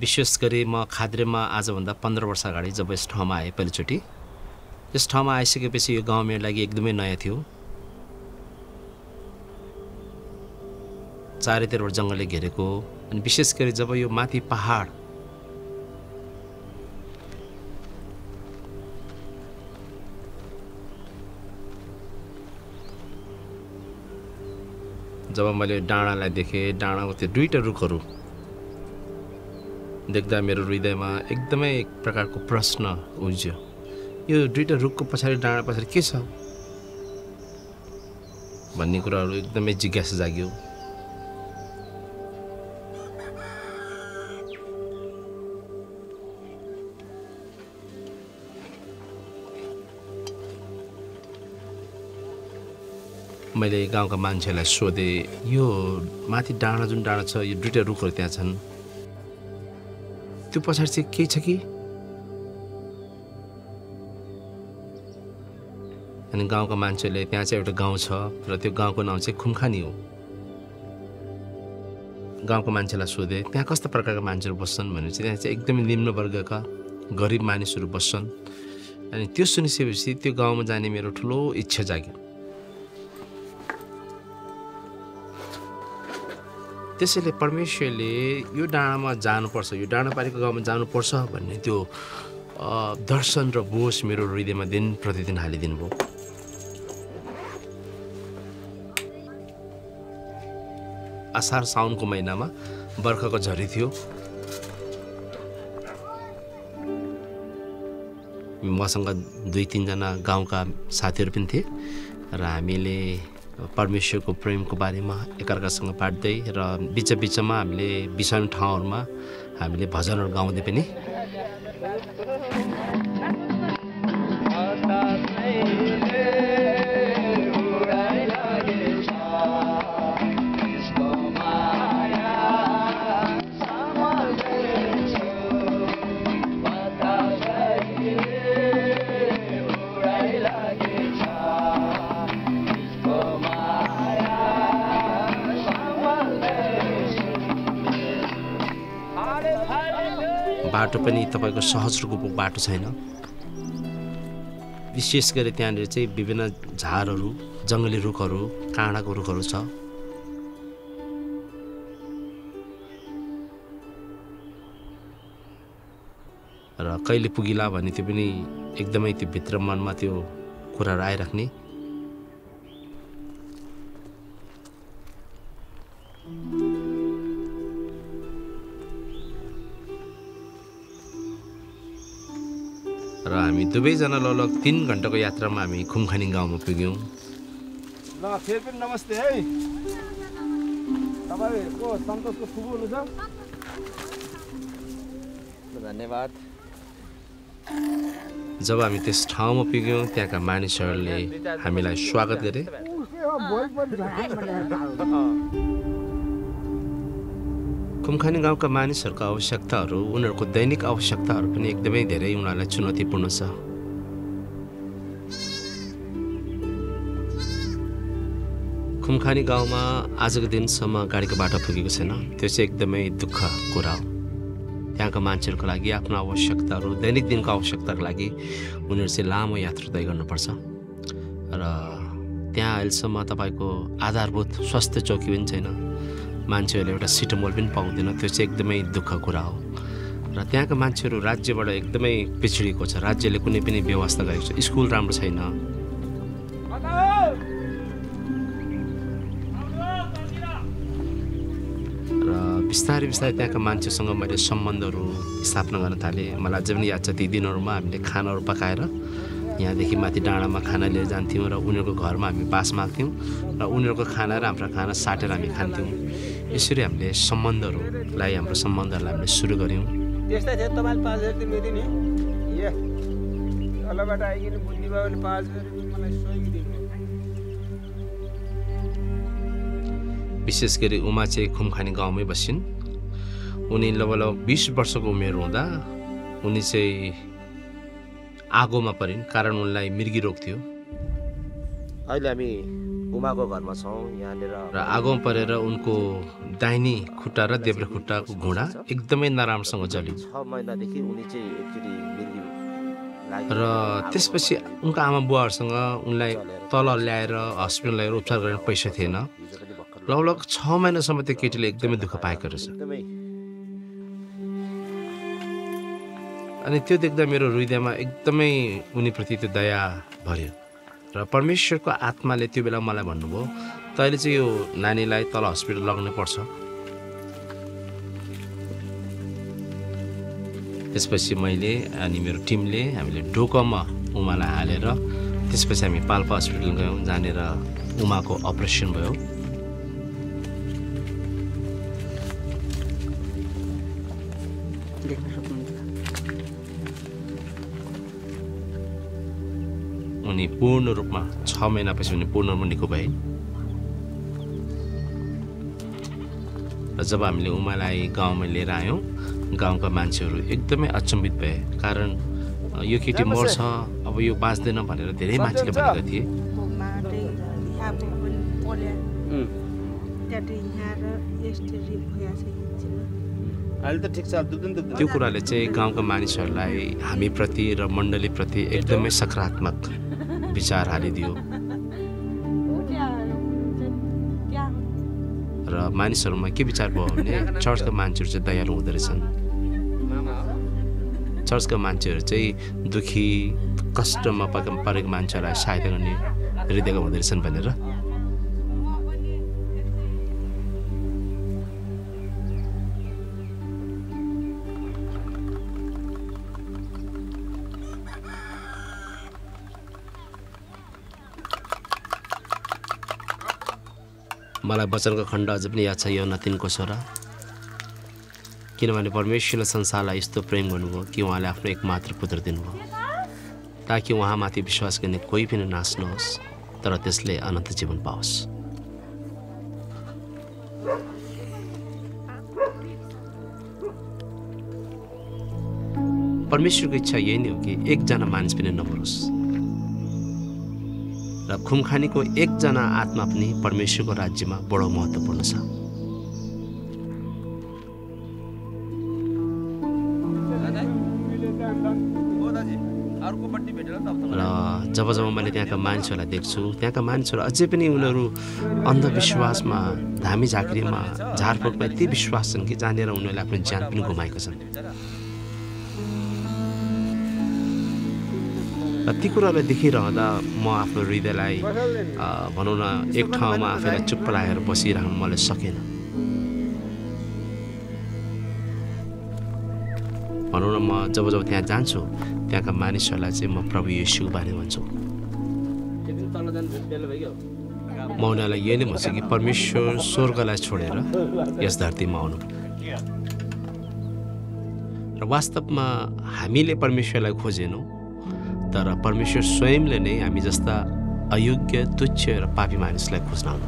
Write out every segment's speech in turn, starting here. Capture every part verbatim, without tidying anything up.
विशेष गरी म खाद्रेमा आजभन्दा पन्ध्र वर्ष अगाडि जब यस ठाउँमा आएँ पहिलोचोटि, यस ठाउँमा आइसकेपछि यो गाउँ मेरो लागि एकदमै नयाँ थियो। चारैतिरबाट जङ्गलले घेरेको, अनि विशेष गरी जब यो माथि पहाड जब मैले डाँडालाई देखेँ, डाँडाको त्यो दुईटा रुखहरू देख्दा मेरो हृदयमा एकदमै एक प्रकारको प्रश्न उब्ज्यो। यो दुईटा रुखको पछाडि डाँडा पछाडि के छ भन्ने कुराहरू एकदमै जिज्ञासा जाग्यो। मैले गाउँका मान्छेलाई सोधेँ, यो माथि डाँडा जुन डाँडा छ, यो दुईटा रुखहरू त्यहाँ छन्, त्यो पछाडि चाहिँ के छ कि? अनि गाउँका मान्छेले त्यहाँ चाहिँ एउटा गाउँ छ र त्यो गाउँको नाउँ चाहिँ खुम्खानी हो। गाउँको मान्छेलाई सोधेँ त्यहाँ कस्ता प्रकारका मान्छेहरू बस्छन् भने चाहिँ त्यहाँ चाहिँ एकदमै निम्न वर्गका गरिब मानिसहरू बस्छन्। अनि त्यो सुनिसकेपछि त्यो गाउँमा जाने मेरो ठुलो इच्छा जाग्यो। त्यसैले परमेश्वरले यो डाँडामा जानुपर्छ, यो डाँडापारीको गाउँमा जानुपर्छ भन्ने त्यो दर्शन र बोझ मेरो हृदयमा दिन प्रतिदिन हालिदिनु भयो। असार साउनको महिनामा बर्खाको झरी थियो। मसँग दुई तिनजना गाउँका साथीहरू पनि थिए र हामीले परमेश्वरको प्रेमको बारेमा एकअर्कासँग बाँड्दै र बिच बिचमा हामीले विषम ठाउँहरूमा हामीले भजनहरू गाउँदै पनि बाटो पनि तपाईको सहज रूपको बाटो छैन। विशेष गरी त्यहाँनिर चाहिँ विभिन्न झारहरू, जङ्गली रुखहरू, काँडाको रुखहरू छ। र कहिले पुगिला भने त्यो पनि एकदमै त्यो भित्र मनमा त्यो कुराहरू आइराख्ने। र हामी दुवैजना लगभग तीन घन्टाको यात्रामा हामी खुम्खानी गाउँमा पुग्यौँ। ल फेरि पनि नमस्ते है। तपाईको सन्तोषको फुपू हुनुहुन्छ? धन्यवाद। जब हामी त्यस ठाउँमा पुग्यौँ त्यहाँका मानिसहरूले हामीलाई स्वागत गरे। खुम्खानी गाउँका मानिसहरूको आवश्यकताहरू, उनीहरूको दैनिक आवश्यकताहरू पनि एकदमै धेरै उनीहरूलाई चुनौतीपूर्ण छ। खुम्खानी गाउँमा आजको दिनसम्म गाडीको बाटो पुगेको छैन। त्यो चाहिँ एकदमै दुःख कुरा हो। त्यहाँका मान्छेहरूको लागि आफ्नो आवश्यकताहरू, दैनिक दिनको आवश्यकताको लागि उनीहरू चाहिँ लामो यात्रा तय गर्नुपर्छ। र त्यहाँ अहिलेसम्म तपाईँको आधारभूत स्वास्थ्य चौकी पनि छैन। मान्छेहरूले एउटा सिटोमोल पनि पाउँदैन। त्यो चाहिँ एकदमै दुःख कुरा हो। र त्यहाँका मान्छेहरू राज्यबाट एकदमै पिछडिएको छ। राज्यले कुनै पनि व्यवस्था गरेको छ। स्कुल राम्रो छैन। र बिस्तारै बिस्तारै त्यहाँका मान्छेसँग मैले सम्बन्धहरू स्थापना गर्न थालेँ। मलाई अझै पनि याद छ ती दिनहरूमा हामीले खानाहरू पकाएर यहाँदेखि माथि डाँडामा खाना लिएर जान्थ्यौँ र उनीहरूको घरमा हामी बास माग्थ्यौँ र उनीहरूको खाना र हाम्रो खाना साटेर हामी खान्थ्यौँ। यसरी हामीले सम्बन्धहरूलाई, हाम्रो सम्बन्धहरूलाई हामीले सुरु गऱ्यौँ। त्यस्तै थियो। तपाईँले पाँच हजार दिनु नि ए तलबाट आइकन बुद्धि भयो भने पाँच हजार मलाई सहयोग दिनु। विशेष गरी उमा चाहिँ खुम्खानी गाउँमै बसिन्। उनी लगभग बिस वर्षको उमेर हुँदा उनी चाहिँ आगोमा परिन्, कारण उनलाई मृगी रोग थियो। अहिले हामी उमाको घरमा छौँ यहाँनिर र आगोमा परेर उनको दाहिनी खुट्टा र देब्रे खुट्टाको घुँडा एकदमै नराम्रोसँग जल्यो छ महिनादेखि उनी चाहिँ एकचोटि मिर्गी लाग्यो र त्यसपछि उनका आमा बुवाहरूसँग उनलाई तल ल्याएर हस्पिटल ल्याएर उपचार गर्ने पैसा थिएन हिजो पनि भर्खर लगभग छ महिनासम्म त्यो केटीले एकदमै दुःख पाएको रहेछ एकदमै अनि त्यो देख्दा मेरो हृदयमा एकदमै उनीप्रति त्यो दया भर्यो र परमेश्वरको आत्माले त्यो बेला मलाई भन्नुभयो तैँले चाहिँ यो नानीलाई तल हस्पिटल लग्नु पर्छ त्यसपछि मैले अनि मेरो टिमले हामीले डोकोमा उमालाई हालेर त्यसपछि हामी पाल्पा हस्पिटल गयौँ जहाँनिर उमाको अपरेसन भयो देख्न सक्नुहुन्छ उनी पूर्ण रूपमा छ महिनापछि उनी पूर्ण रूपमा निको भए र जब हामीले उमालाई गाउँमा लिएर आयौँ गाउँका मान्छेहरू एकदमै अचम्बित भए कारण यो केटी मर्छ अब यो बाँच्दैन भनेर धेरै मान्छेले भनेका थिए अहिले त ठिक छ दुब्दिन दुब्दिन त्यो कुराले चाहिँ गाउँका मानिसहरूलाई हामीप्रति र मण्डलीप्रति एकदमै सकारात्मक विचार हालिदियो र मानिसहरूमा के विचार भयो भने चर्चका मान्छेहरू चाहिँ दयालु हुँदो रहेछन् चर्चका मान्छेहरू चाहिँ दुखी कष्टमा परेको मान्छेहरूलाई सहायता गर्ने हृदयका हुँदो रहेछन् भनेर मलाई वचनको खण्ड अझ पनि याद छ योना तीनको छोरा किनभने परमेश्वरले संसारलाई यस्तो प्रेम गर्नुभयो कि उहाँले आफ्नो एकमात्र पुत्र दिनुभयो ताकि उहाँमाथि विश्वास गर्ने कोही पनि नाश नहोस् तर त्यसले अनन्त जीवन पाओस् परमेश्वरको इच्छा यही नै हो कि एकजना मानिस पनि नमरोस् र खुमखानीको एकजना आत्मा पनि परमेश्वरको राज्यमा बडो महत्त्वपूर्ण छ र जब जब मैले त्यहाँका मान्छेहरूलाई देख्छु त्यहाँका मान्छेहरू अझै पनि उनीहरू अन्धविश्वासमा धामी झाँक्रीमा झारफुकमा यति विश्वास छन् कि जहाँनिर उनीहरूले आफ्नो ज्यान पनि गुमाएका छन् र ती कुरालाई देखिरहँदा म आफ्नो हृदयलाई भनौँ न एक ठाउँमा आफैलाई चुप्प लागेर बसिरहनु मलाई सकेन भनौँ न म जब जब त्यहाँ जान्छु त्यहाँका मानिसहरूलाई चाहिँ म प्रभु येशूको बारेमा भन्छु म उनीहरूलाई यही नै भन्छु कि परमेश्वर स्वर्गलाई छोडेर यस धरतीमा आउनु र वास्तवमा हामीले परमेश्वरलाई खोजेनौँ तर परमेश्वर स्वयंले नै हामी जस्ता अयोग्य तुच्छ र पापी मानिसलाई खोज्न आउनु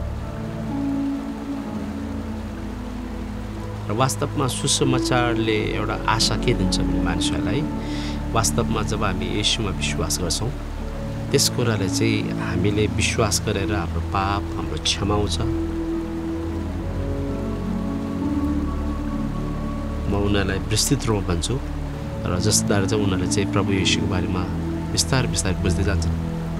र वास्तवमा सुसमाचारले एउटा आशा के दिन्छ भने मानिसहरूलाई वास्तवमा जब हामी येशूमा विश्वास गर्छौँ त्यस कुराले चाहिँ हामीले विश्वास गरेर हाम्रो पाप हाम्रो क्षमाउँछ म उनीहरूलाई विस्तृत रूपमा भन्छु र जसद्वारा चाहिँ उनीहरूले चाहिँ प्रभु येशूको बारेमा बिस्तारै बिस्तारै बुझ्दै जान्छन्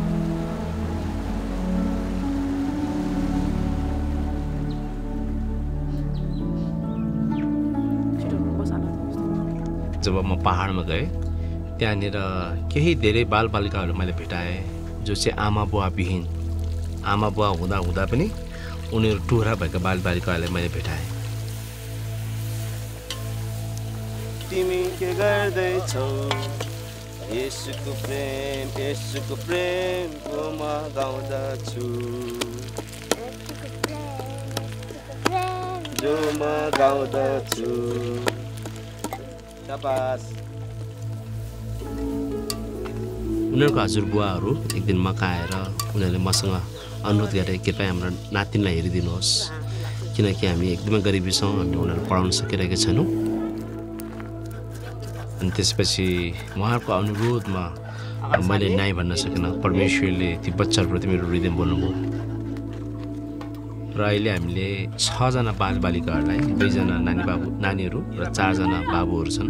जब म पहाडमा गएँ त्यहाँनिर केही धेरै बालबालिकाहरू मैले भेटाएँ जो चाहिँ आमा बुवा विहीन आमा बुवा हुँदा हुँदा पनि उनीहरू टुरा भएका बालबालिकाहरूलाई मैले भेटाएँ तिमी के गर्दैछौ येशूको प्रेम येशूको प्रेमको म गाउँदछु जो म गाउँदछु शाबास उनीहरूको हजुरबुवाहरू एक दिन मका आएर उनीहरूले मसँग अनुरोध गरे कृपया हाम्रो नातिनीलाई हेरिदिनुहोस् किनकि हामी एकदमै गरिबी छौँ हामीले उनीहरू पढाउन सकिरहेका छैनौँ अनि त्यसपछि उहाँहरूको अनुरोधमा मैले नाइ भन्न सकिनँ परमेश्वरले ती बच्चाहरूप्रति मेरो हृदय बोल्नुभयो र अहिले हामीले छजना बालबालिकाहरूलाई दुईजना नानी बाबु नानीहरू र चारजना बाबुहरू छन्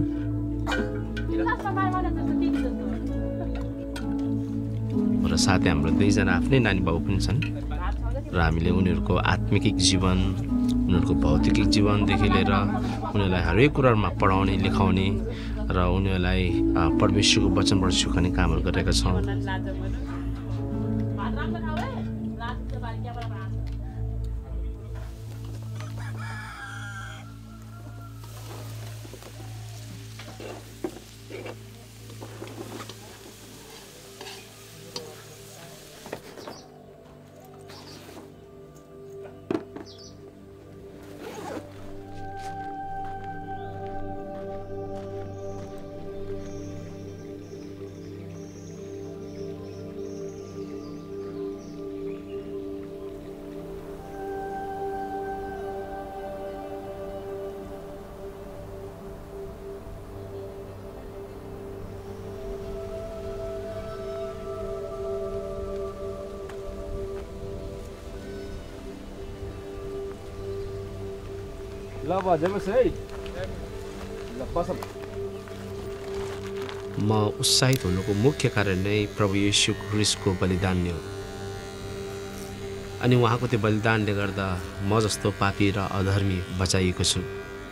र साथै हाम्रो दुईजना आफ्नै नानी बाबु पनि छन् र हामीले उनीहरूको आत्मिक जीवन उनीहरूको भौतिक जीवनदेखि लिएर उनीहरूलाई हरेक कुरामा पढाउने लेखाउने र उनीहरूलाई परमेश्वरको वचनबाट सिकाउने कामहरू गरेका छौँ। ल बजेपछि है ल बसौँ। म उत्साहित हुनुको मुख्य कारण नै प्रभु येशू ख्रीष्टको बलिदान नै हो अनि उहाँको त्यो बलिदानले गर्दा म जस्तो पापी र अधर्मी बचाइएको छु।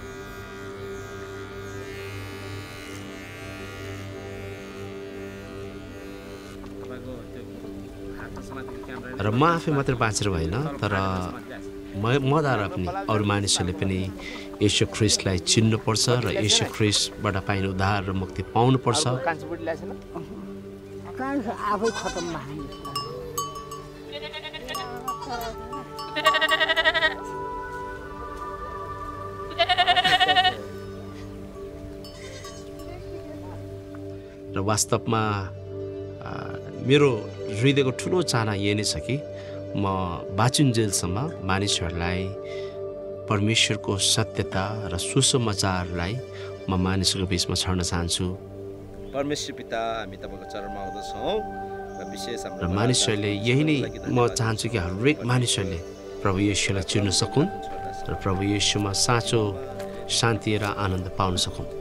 र म आफै मात्र बाँचेर भएन तर म मद्वारा पनि अरू मानिसहरूले पनि येशू ख्रीष्टलाई चिन्नुपर्छ र येशू ख्रीष्टबाट पाइने उद्धार र मुक्ति पाउनुपर्छ। आफै खतम र वास्तवमा मेरो हृदयको ठुलो चाहना यही नै छ कि म बाँचुन्जेलसम्म मानिसहरूलाई परमेश्वरको सत्यता र सुसमाचारलाई म मानिसहरूको बिचमा छर्न चाहन्छु। परमेश्वर पिता हामी तपाईँको चरणमा आउँदछौँ र विशेष र मानिसहरूले यही नै म चाहन्छु कि हरेक मानिसहरूले प्रभु येशूलाई चिन्न सकुन् र प्रभु येशूमा साँचो शान्ति र आनन्द पाउन सकुन्।